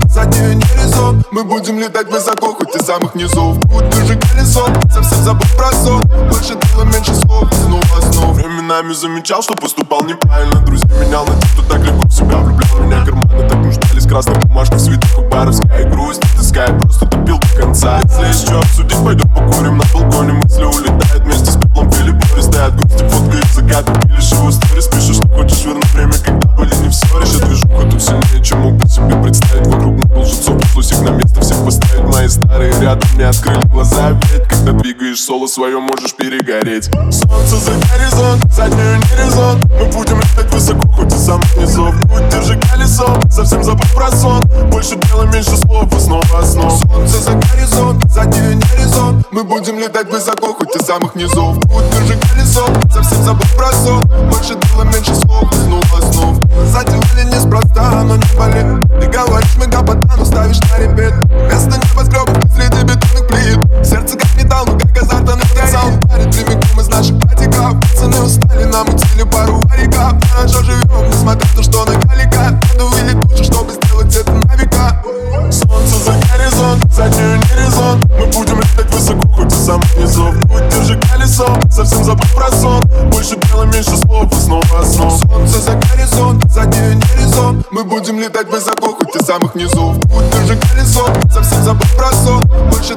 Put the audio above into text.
заднюю не резон. Мы будем летать высоко, хоть и самых низов. Путь держи колесо, совсем забыл про сон. Больше дела, меньше слов, снова. Временами замечал, что поступал неправильно. Друзей менял на тех, кто так легко в себя влюблял. Меня карманы так нуждались, красных бумажках, свитах и баровская грусть. Таская, просто тупил до конца. Если еще обсудить, пойдем покурим на балконе. Мысли улетают вместе с пеплом, пили пористые от грусти. Фотка из заката, пилишь его сторис. Пишешь, что хочешь вернуть время, когда были не все. Решит движуха тут сильнее, чем мог бы себе представить. Вокруг много лжецов, пришлось их на место всех поставить. Мои старые рядом мне открыли глаза. Ведь когда двигаешь соло свое, можешь перегореть. Солнце за горизонт, заднюю не резон. Мы будем летать высоко, хоть и самых низов. Путь держи колесо, совсем забыл про сон. Больше дела, меньше слов, и снова. Солнце за горизонт, заднюю не резон. Мы будем летать высоко, хоть и самых низов. Путь держи колесо, совсем забыл про сон. Больше дела, меньше слов, и снова. Задевали неспроста, но не болит. Ты говоришь, мы капотану ставишь на репет. Вместо небоскребов, следы бетонных плит. Сердце как металл, но как азартный горел. Парит прямиком из наших патиков. Пацаны устали, намутили пару вариков. Хорошо живем, несмотря на то, что на галика. Надо вылить лучше, чтобы сделать это на века. Солнце за горизонт, заднюю не резон. Мы будем летать высоко, хоть и самых низов. Путь держи колесо, совсем забыл про сон. Больше дела, меньше слов, и снова. Солнце за горизонт, заднюю не резон. Мы будем летать высоко, хоть и самых низов. Путь держи колесо, совсем забыл про сон. Больше